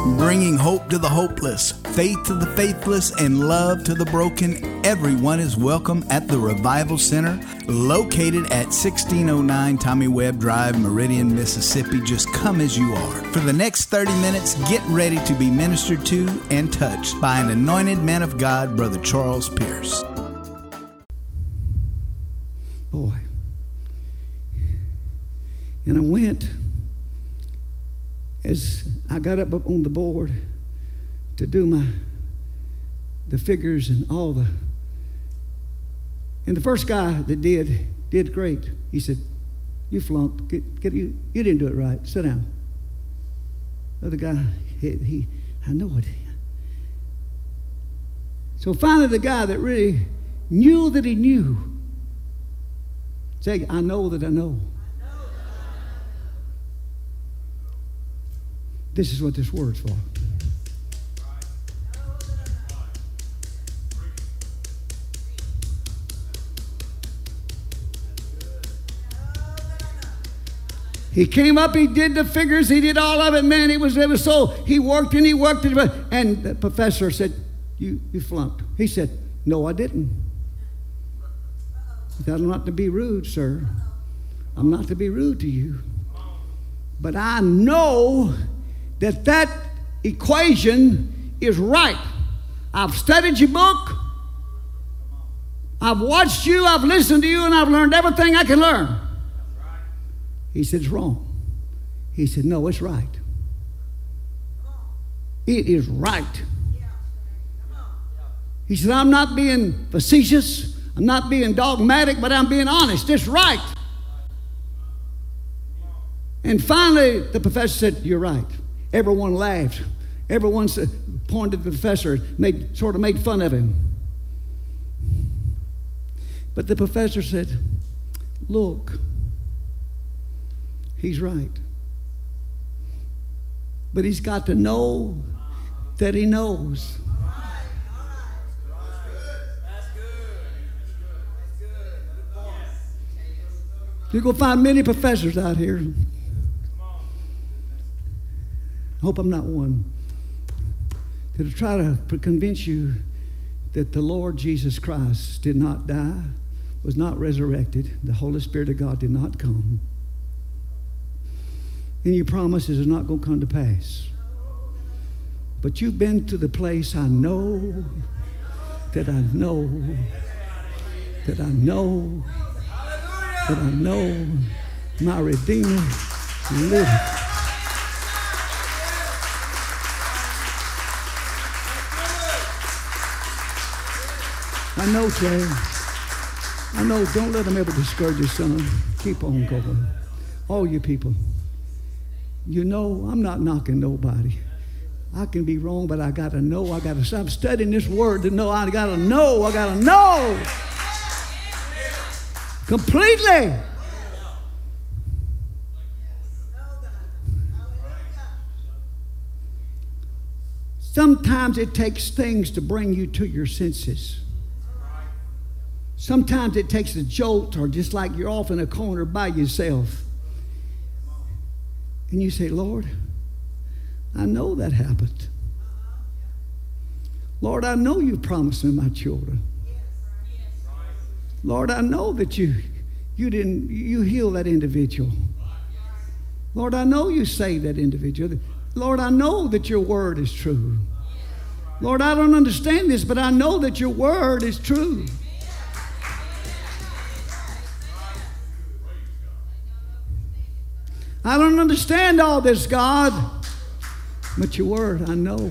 Bringing hope to the hopeless, faith to the faithless, and love to the broken, everyone is welcome at the Revival Center, located at 1609 Tommy Webb Drive, Meridian, Mississippi. Just come as you are. For the next 30 minutes, get ready to be ministered to and touched by an anointed man of God, Brother Charles Pierce. Boy. And I went, as I got up on the board to do the figures and and the first guy that did great. He said, "You flunked. You didn't do it right. Sit down." The other guy, I know it. So finally, the guy that really knew that he knew said, "I know that I know." This is what this word's for. He came up, he did the figures, he did all of it, man. It was so, he worked, and the professor said, you flunked. He said, "No, I didn't." He said, "I'm not to be rude, sir. I'm not to be rude to you. But I know that equation is right. I've studied your book. I've watched you. I've listened to you, and I've learned everything I can learn." He said, "It's wrong." He said, "No, it's right. It is right." He said, "I'm not being facetious. I'm not being dogmatic, but I'm being honest. It's right." And finally, the professor said, "You're right." Everyone laughed. Everyone pointed at the professor, sort of made fun of him. But the professor said, "Look, he's right. But he's got to know that he knows." You're going to find many professors out here. I hope I'm not one. To try to convince you that the Lord Jesus Christ did not die, was not resurrected, the Holy Spirit of God did not come, and your promises are not going to come to pass. But you've been to the place, I know that I know that I know that I know my Redeemer liveth. I know, Trey. I know. Don't let them ever discourage you, son. Keep on going. All you people. You know, I'm not knocking nobody. I can be wrong, but I got to know. I'm studying this word to know. I got to know. Completely. Sometimes it takes things to bring you to your senses. Sometimes it takes a jolt, or just like you're off in a corner by yourself. And you say, "Lord, I know that happened. Lord, I know you promised me my children. Lord, I know that you healed that individual. Lord, I know you saved that individual. Lord, I know that your word is true. Lord, I don't understand this, but I know that your word is true." I don't understand all this, God, but your word, I know.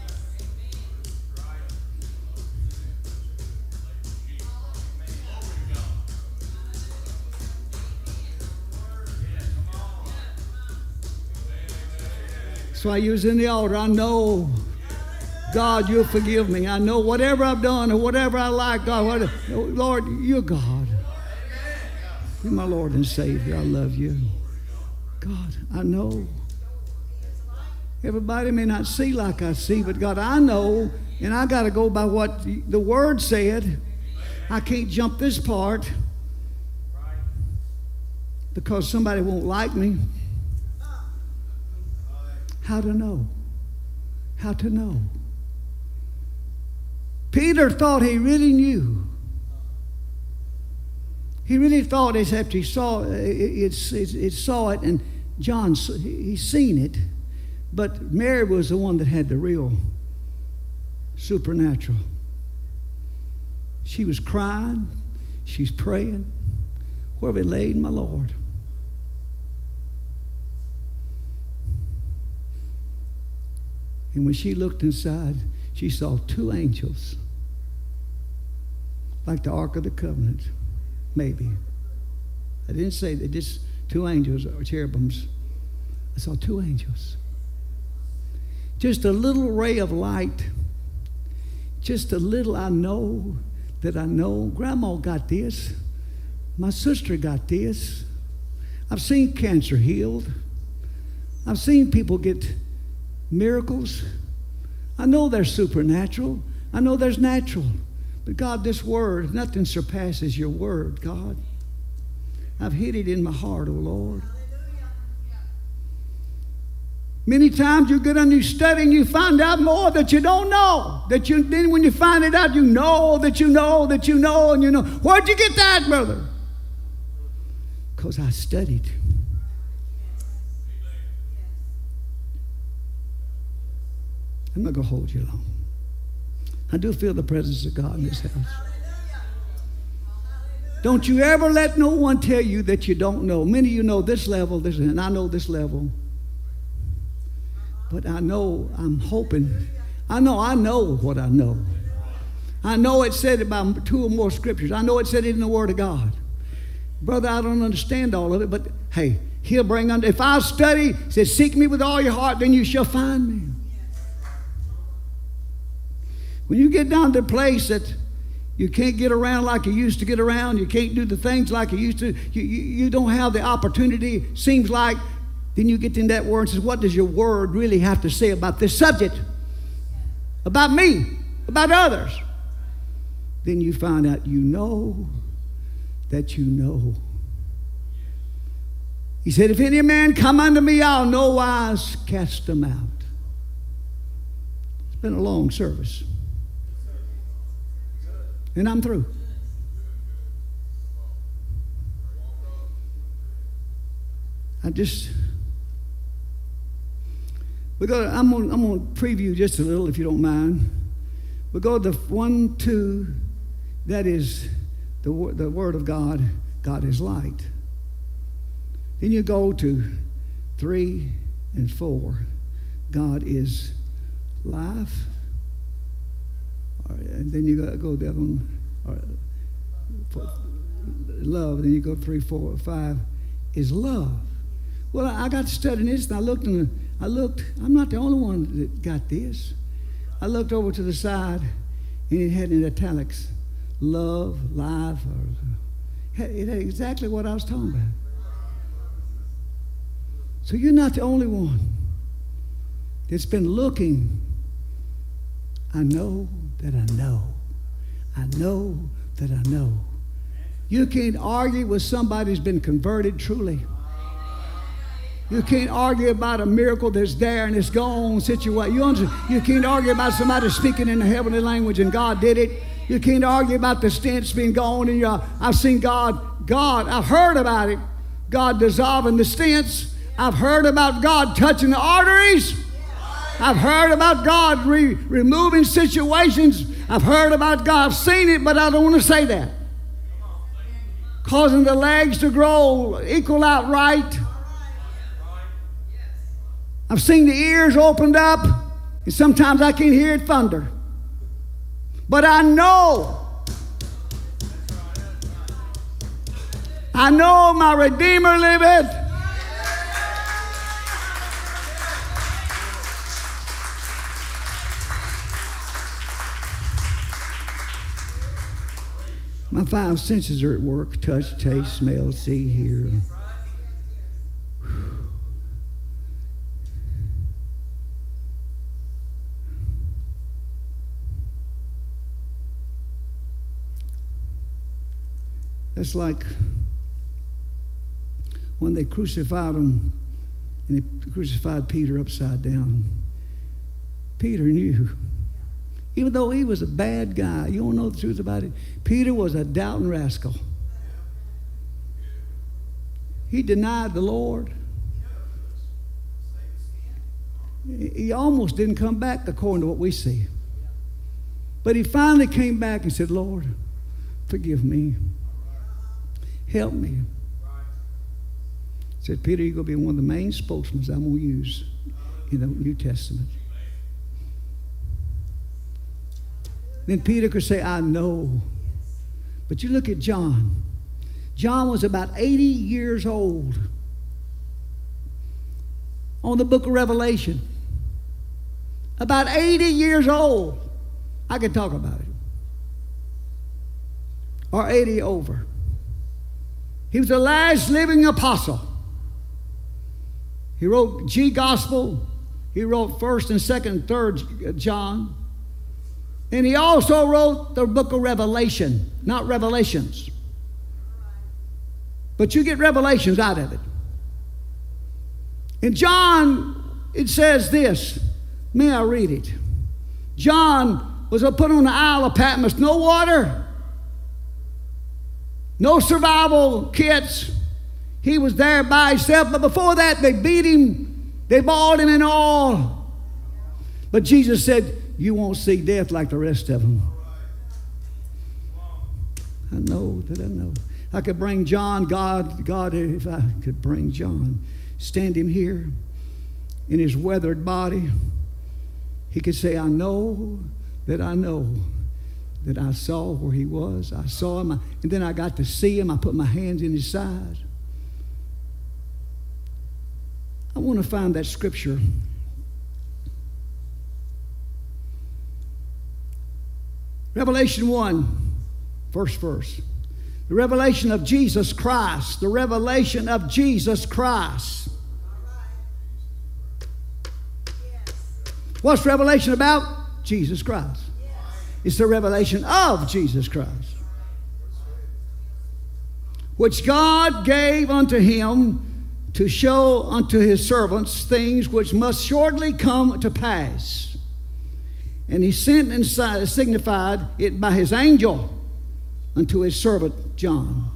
So I use in the altar, I know, God, you'll forgive me. I know whatever I've done or whatever I like, God, Lord, you're God. You're my Lord and Savior. I love you. God, I know. Everybody may not see like I see, but God, I know, and I got to go by what the Word said. I can't jump this part because somebody won't like me. How to know? how to know. Peter thought he really knew. He really thought, except he saw it, and John, he's seen it. But Mary was the one that had the real supernatural. She was crying. She's praying. Where have we laid my Lord? And when she looked inside, she saw two angels, like the Ark of the Covenant, maybe. I didn't say that, just two angels or cherubims. I saw two angels. Just a little ray of light. Just a little, I know that I know. Grandma got this. My sister got this. I've seen cancer healed. I've seen people get miracles. I know they're supernatural. I know there's natural. But God, this word, nothing surpasses your word, God. I've hid it in my heart, oh Lord. Many times you get on, you study, and you find out more that you don't know. Then when you find it out, you know that you know that you know, and you know. Where'd you get that, brother? Because I studied. I'm not going to hold you long. I do feel the presence of God in this house. Don't you ever let no one tell you that you don't know. Many of you know this level, and I know this level. But I know, I'm hoping, I know what I know. I know it said about 2 or more scriptures. I know it said it in the Word of God. Brother, I don't understand all of it, but hey, He'll bring under. If I study, He says, seek me with all your heart, then you shall find me. When you get down to a place that you can't get around like you used to get around, you can't do the things like you used to, you don't have the opportunity, seems like, then you get in that word and says, what does your word really have to say about this subject? About me, about others. Then you find out you know that you know. He said, if any man come unto me, I'll no wise cast him out. It's been a long service. And I'm through. I'm going to preview just a little, if you don't mind. We'll go to 1, 2, that is the Word of God. God is light. Then you go to 3 and 4. God is life. And then you go the other one, love. Then you go 3, 4, 5 is love. Well, I got to studying this, and I looked. I'm not the only one that got this. I looked over to the side, and it had in italics, love, life. It had exactly what I was talking about. So you're not the only one that's been looking. I know that I know. I know that I know. You can't argue with somebody who's been converted truly. You can't argue about a miracle that's there and it's gone situation. You can't argue about somebody speaking in the heavenly language and God did it. You can't argue about the stents being gone and I've seen God, I've heard about it. God dissolving the stents. I've heard about God touching the arteries. I've heard about God removing situations. I've heard about God. I've seen it, but I don't want to say that. Causing the legs to grow equal out right. I've seen the ears opened up, and sometimes I can hear it thunder. But I know my Redeemer liveth. My 5 senses are at work: touch, taste, smell, see, hear. That's like when they crucified him, and they crucified Peter upside down. Peter knew. Even though he was a bad guy, you don't know the truth about it. Peter was a doubting rascal. He denied the Lord. He almost didn't come back according to what we see. But he finally came back and said, Lord, forgive me. Help me. He said, Peter, you're going to be one of the main spokesmen I'm going to use in the New Testament. Then Peter could say, I know. But you look at John. John was about 80 years old on the book of Revelation. About 80 years old. I can talk about it. Or 80 over. He was the last living apostle. He wrote G Gospel. He wrote 1st and 2nd and 3rd John. And he also wrote the book of Revelation, not Revelations. But you get revelations out of it. In John, it says this. May I read it? John was put on the Isle of Patmos. No water. No survival kits. He was there by himself. But before that, they beat him. They balled him and all. But Jesus said, you won't see death like the rest of them. I know that I know. I could bring John, God, if I could bring John, stand him here in his weathered body. He could say, I know that I saw where he was. I saw him, and then I got to see him. I put my hands in his side. I want to find that scripture. Revelation 1, first verse. The revelation of Jesus Christ. The revelation of Jesus Christ. What's Revelation about? Jesus Christ. It's the revelation of Jesus Christ, which God gave unto him to show unto his servants things which must shortly come to pass. And he sent and signified it by his angel unto his servant John.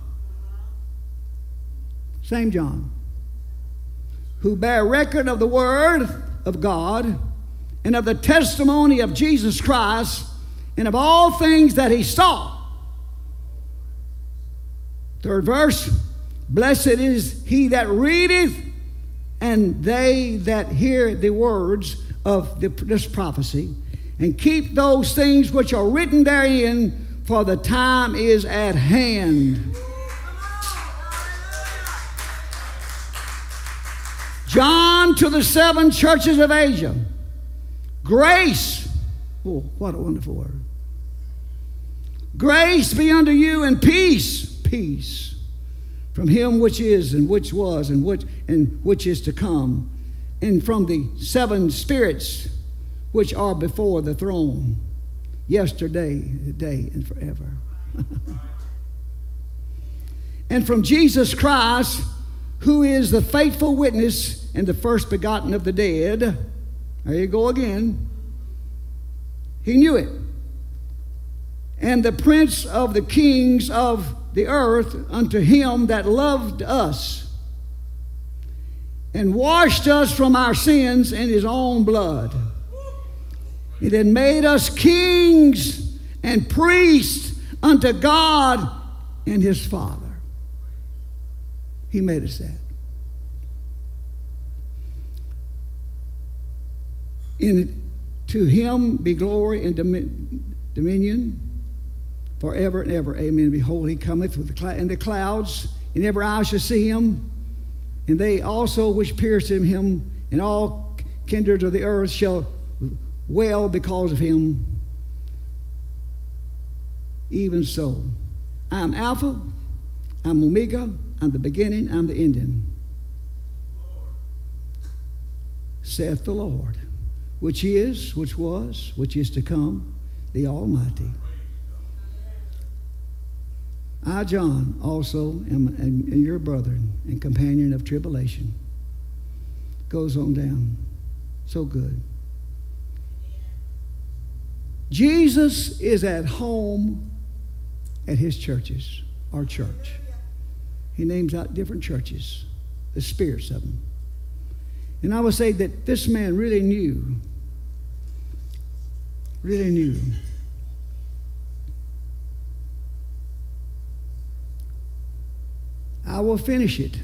Same John. Who bear record of the word of God and of the testimony of Jesus Christ and of all things that he saw. Third verse. Blessed is he that readeth and they that hear the words of this prophecy and keep those things which are written therein, for the time is at hand. John to the 7 churches of Asia. Grace. Oh, what a wonderful word. Grace be unto you and peace. Peace. From him which is and which was and which is to come. And from the 7 spirits which are before the throne. Yesterday, today, and forever. And from Jesus Christ, who is the faithful witness and the first begotten of the dead. There you go again. He knew it. And the prince of the kings of the earth, unto him that loved us and washed us from our sins in his own blood. He then made us kings and priests unto God and his Father. He made us that. To him be glory and dominion forever and ever. Amen. Behold, he cometh with in the clouds, and every eye shall see him, and they also which pierced him, and all kindreds of the earth shall wail because of him. Even so, I am Alpha, I'm Omega, I'm the beginning, I'm the ending, saith the Lord, which is, which was, which is to come, the Almighty. I, John, also am your brother and companion of tribulation. Goes on down. So good. Jesus is at home at his churches, our church. He names out different churches, the spirits of them. And I would say that this man really knew. I will finish it.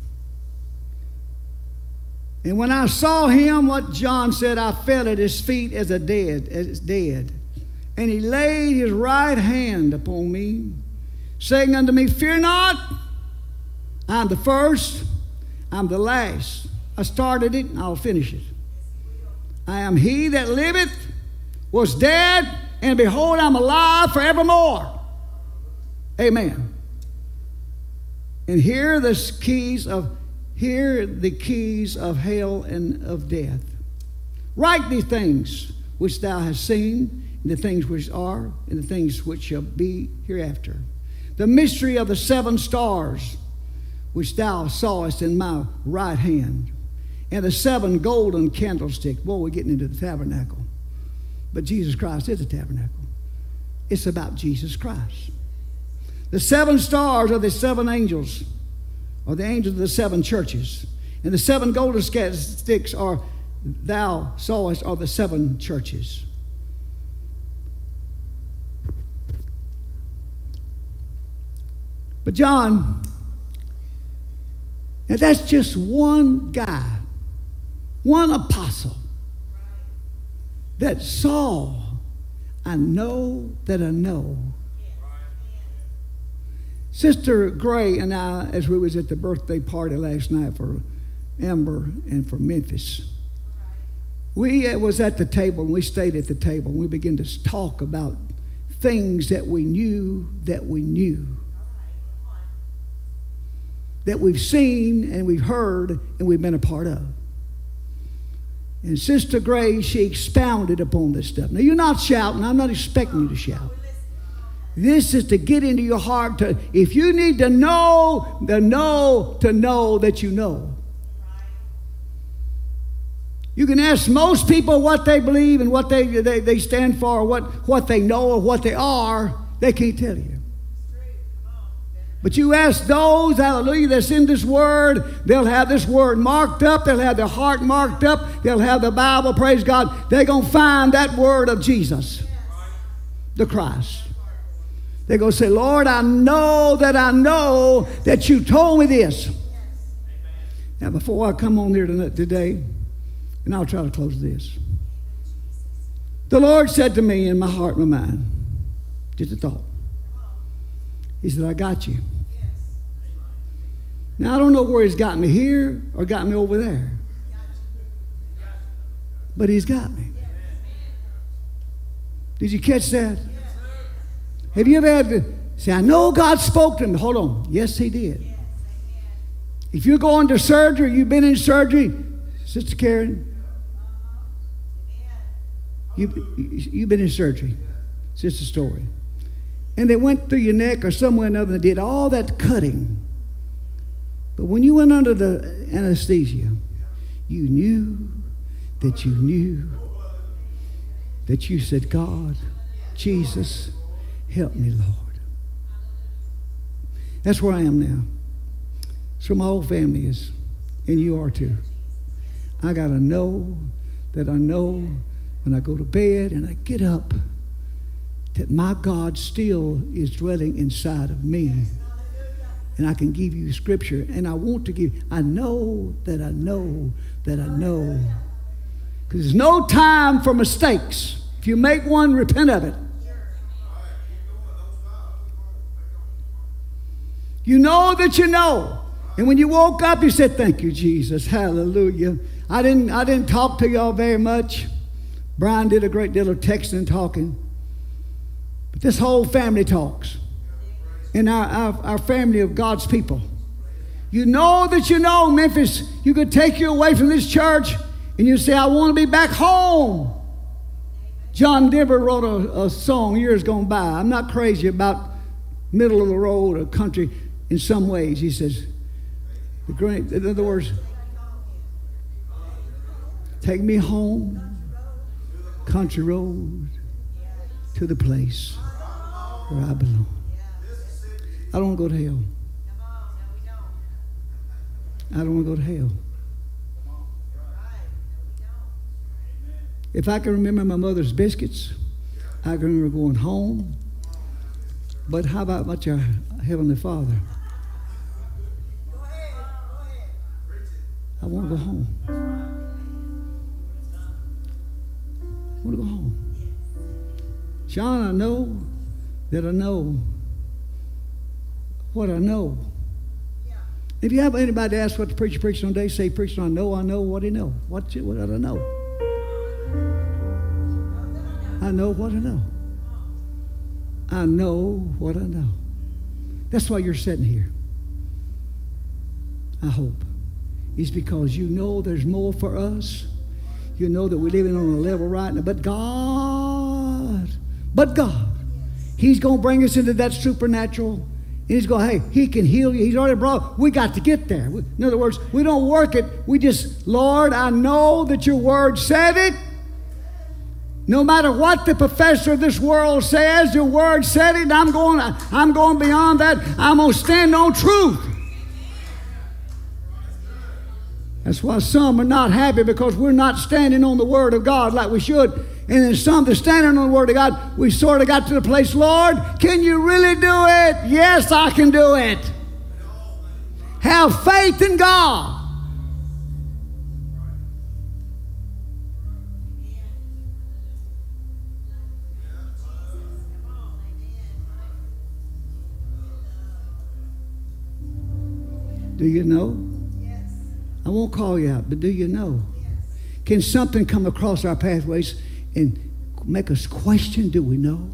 And when I saw him, what John said, I fell at his feet as dead. And he laid his right hand upon me, saying unto me, Fear not, I'm the first, I'm the last. I started it, and I'll finish it. I am he that liveth, was dead, and behold, I'm alive forevermore. Amen. And here are the keys of hell and of death. Write these things which thou hast seen, and the things which are, and the things which shall be hereafter. The mystery of the 7 stars which thou sawest in my right hand, and the 7 golden candlesticks. Boy, we're getting into the tabernacle. But Jesus Christ is a tabernacle. It's about Jesus Christ. The 7 stars are the 7 angels, or the angels of the 7 churches. And the 7 golden sticks are thou sawest are the 7 churches. But John, now that's just one guy, one apostle that saw, I know that I know. Sister Gray and I, as we was at the birthday party last night for Amber and for Memphis, we was at the table, and we stayed at the table, and we began to talk about things that we knew, that we've seen and we've heard and we've been a part of. And Sister Gray, she expounded upon this stuff. Now, you're not shouting. I'm not expecting you to shout. This is to get into your heart. If you need to know that you know. You can ask most people what they believe and what they stand for, or what they know or what they are. They can't tell you. But you ask those, hallelujah, that's in this word, they'll have this word marked up, they'll have their heart marked up, they'll have the Bible, praise God. They're going to find that word of Jesus, the Christ. They're going to say, Lord, I know that you told me this. Now, before I come on here today, and I'll try to close this. The Lord said to me in my heart and my mind, just a thought. He said, I got you. Now, I don't know where he's got me here or got me over there. But he's got me. Did you catch that? Have you ever had to say, I know God spoke to me? Hold on. Yes, he did. If you're going to surgery, you've been in surgery, Sister Karen, you've been in surgery. It's just a story. And they went through your neck or somewhere or another and did all that cutting. But when you went under the anesthesia, you knew that you said, God, Jesus, help me, Lord. That's where I am now. So my whole family is, and you are too. I got to know that I know when I go to bed and I get up, that my God still is dwelling inside of me. And I can give you scripture. And I want to give, I know that I know that I know. Because there's no time for mistakes. If you make one, repent of it. You know that you know. And when you woke up, you said, thank you, Jesus. Hallelujah. I didn't talk to y'all very much. Brian did a great deal of texting and talking. But this whole family talks. And our family of God's people. You know that you know, Memphis, you could take you away from this church and you say, I want to be back home. John Denver wrote a song years gone by. I'm not crazy about middle of the road or country in some ways. He says, in other words, take me home, country road. to the place where I belong. I don't want to go to hell. I don't want to go to hell. If I can remember my mother's biscuits, I can remember going home. But how about our Heavenly Father? I want to go home. I want to go home. Sean, I know that I know what I know. If you have anybody ask what the preacher preached on today, say, preacher, I know what he know. What did I know? I know what I know. I know what I know. That's why you're sitting here. I hope. It's because you know there's more for us. You know that we're living on a level right now. But God, He's going to bring us into that supernatural. And He's going, hey, He can heal you. He's already brought, we got to get there. In other words, we don't work it. We just, Lord, I know that your word said it. No matter what the professor of this world says, your word said it. I'm going beyond that. I'm going to stand on truth. That's why some are not happy, because we're not standing on the word of God like we should. And then some that standing on the word of God, we sort of got to the place, Lord, can you really do it? Yes, I can do it. Have faith in God. Do you know? I won't call you out, but do you know? Can something come across our pathways and make us question, do we know?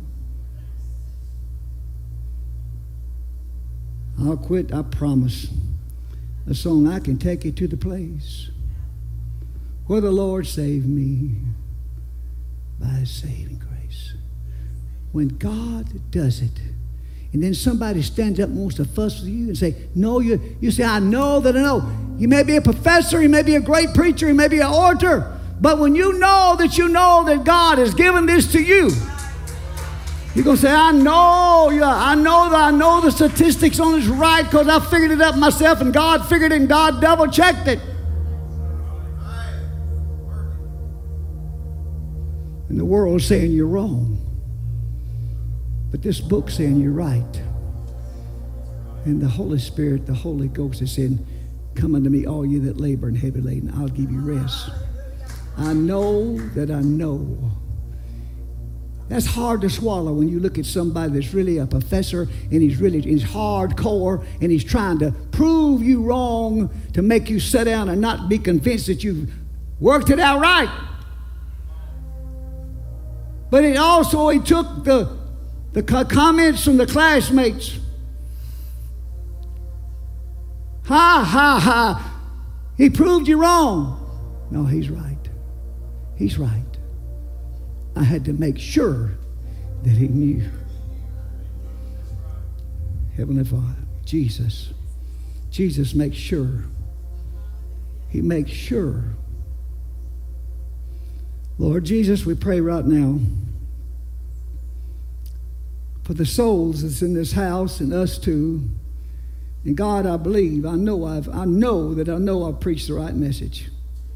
I'll quit, I promise. A song, I can take you to the place where the Lord saved me by His saving grace. When God does it, and then somebody stands up and wants to fuss with you and say, no, you say, I know that I know. You may be a professor, you may be a great preacher, you may be an orator, but when you know that God has given this to you, you're going to say, I know the statistics on this right because I figured it up myself, and God figured it and God double-checked it. And the world's saying you're wrong. But this book's saying you're right. And the Holy Spirit, the Holy Ghost is saying, come unto me, all you that labor and heavy laden, I'll give you rest. I know that I know. That's hard to swallow when you look at somebody that's really a professor and he's hardcore and he's trying to prove you wrong to make you sit down and not be convinced that you've worked it out right. But he took the comments from the classmates. Ha. He proved you wrong. No, he's right. He's right. I had to make sure that he knew. Heavenly Father, Jesus makes sure. He makes sure. Lord Jesus, we pray right now for the souls that's in this house and us too. And God, I believe, I know I've preached the right message.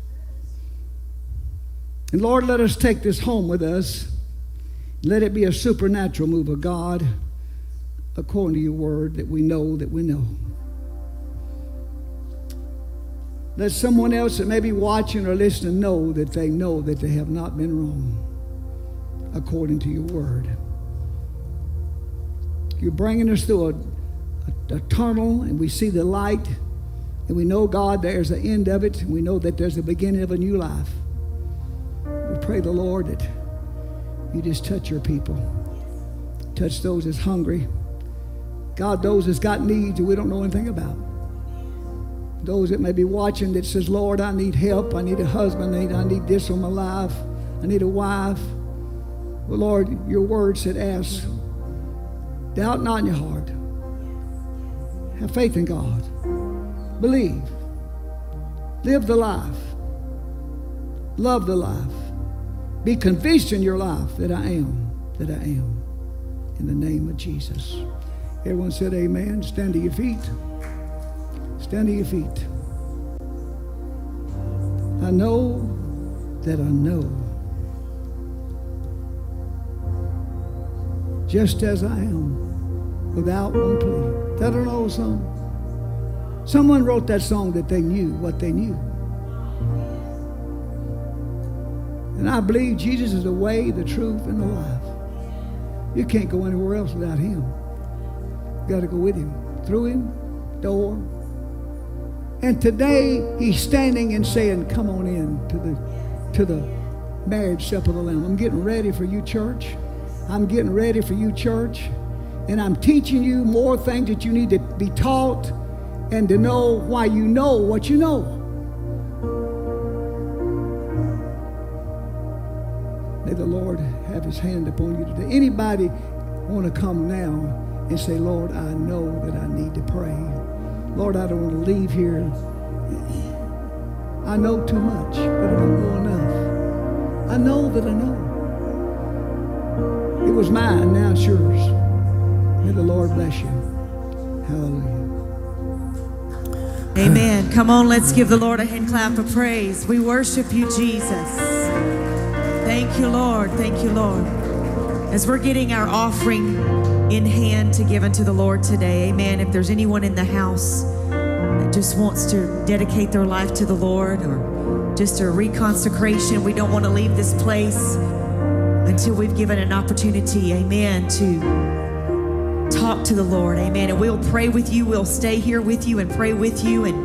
And Lord, let us take this home with us. Let it be a supernatural move of God according to your word that we know that we know. Let someone else that may be watching or listening know that they have not been wrong according to your word. You're bringing us through a tunnel, and we see the light, and we know, God, there's the end of it, and we know that there's the beginning of a new life. We pray the Lord that you just touch your people. Touch those that's hungry. God, those that's got needs that we don't know anything about. Those that may be watching that says, Lord, I need help. I need a husband. I need this on my life. I need a wife. Well, Lord, your word said, ask. Doubt not in your heart. Have faith in God. Believe. Live the life. Love the life. Be convinced in your life that I am. that I am. In the name of Jesus. Everyone said amen. Stand to your feet. Stand to your feet. I know that I know. Just as I am, without one plea. That an old song. Someone wrote that song that they knew what they knew. And I believe Jesus is the way, the truth, and the life. You can't go anywhere else without him. You got to go with him, through him, door. And today he's standing and saying, come on in to the marriage supper of the Lamb. I'm getting ready for you, church. I'm getting ready for you, church. And I'm teaching you more things that you need to be taught and to know why you know what you know. May the Lord have his hand upon you today. Anybody want to come now and say, Lord, I know that I need to pray. Lord, I don't want to leave here. I know too much, but I don't know enough. I know that I know. It was mine, now it's yours. May the Lord bless you. Hallelujah. Amen. Come on, let's give the Lord a hand clap of praise. We worship you, Jesus. Thank you, Lord. Thank you, Lord. As we're getting our offering in hand to give unto the Lord today, amen. If there's anyone in the house that just wants to dedicate their life to the Lord or just a reconsecration, we don't want to leave this place until we've given an opportunity, amen, to talk to the Lord, amen. And we'll pray with you. We'll stay here with you and pray with you and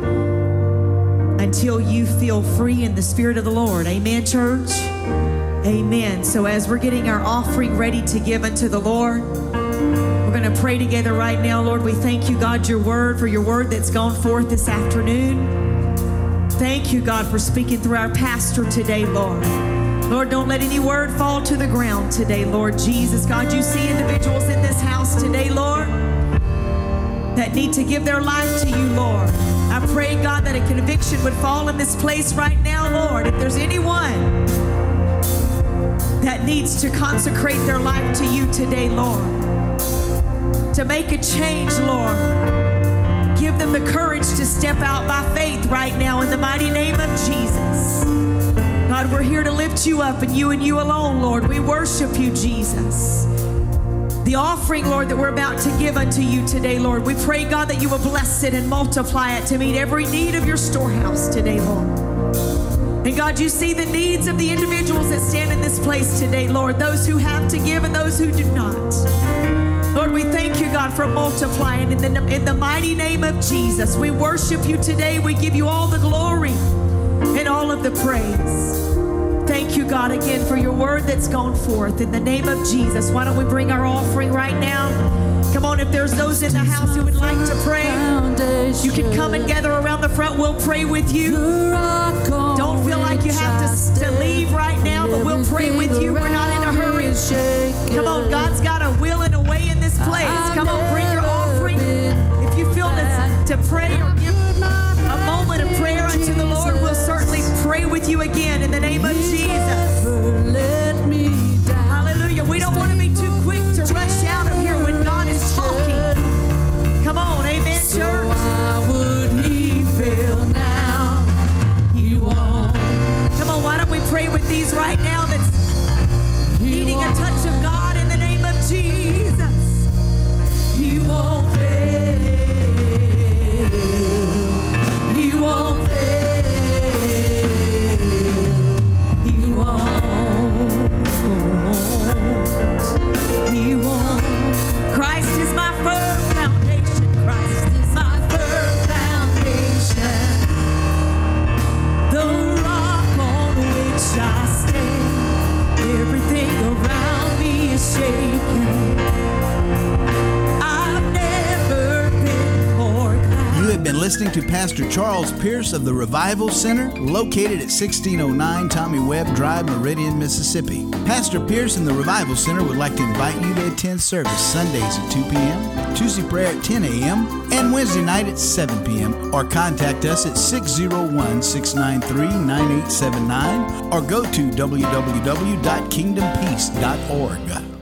until you feel free in the Spirit of the Lord, amen, church. Amen. So as we're getting our offering ready to give unto the Lord, we're going to pray together right now. Lord, we thank you, God, for your word that's gone forth this afternoon. Thank you, God, for speaking through our pastor today, Lord. Lord, don't let any word fall to the ground today, Lord Jesus. God, you see individuals in this house today, Lord, that need to give their life to you, Lord. I pray, God, that a conviction would fall in this place right now, Lord. If there's anyone that needs to consecrate their life to you today, Lord, to make a change, Lord, give them the courage to step out by faith right now in the mighty name of Jesus. God, we're here to lift you up and you alone, Lord. We worship you, Jesus. The offering, Lord, that we're about to give unto you today, Lord, we pray, God, that you will bless it and multiply it to meet every need of your storehouse today, Lord. And God, you see the needs of the individuals that stand in this place today, Lord, those who have to give and those who do not. Lord, we thank you, God, for multiplying in the mighty name of Jesus. We worship you today. We give you all the glory and all of the praise. Thank you, God, again for your word that's gone forth in the name of Jesus. Why don't we bring our offering right now? Come on, if there's those in the house who would like to pray, you can come and gather around the front. We'll pray with you. Don't feel like you have to leave right now, but we'll pray with you. We're not in a hurry. Come on, God's got a will and a way in this place. Come on, bring your offering. If you feel to pray or give a moment of prayer unto the Lord, we'll certainly pray with you again in the name of Jesus. Hallelujah. We don't want to be too quick to rush out of here when God is talking. Come on, amen, church. Why would he fail now? He won't. Come on, why don't we pray with these right now that's needing a touch of God in the name of Jesus. He won't fail. He won't fail. He won't. He won't. Christ is my firm foundation. Christ is my firm foundation. The rock on which I stand. Everything around me is shaking. I've never been more glad. You have been listening to Pastor Charles Pierce of the Revival Center, located at 1609 Tommy Webb Drive, Meridian, Mississippi. Pastor Pierce and the Revival Center would like to invite you to attend service Sundays at 2 p.m., Tuesday prayer at 10 a.m., and Wednesday night at 7 p.m., or contact us at 601-693-9879, or go to www.kingdompeace.org.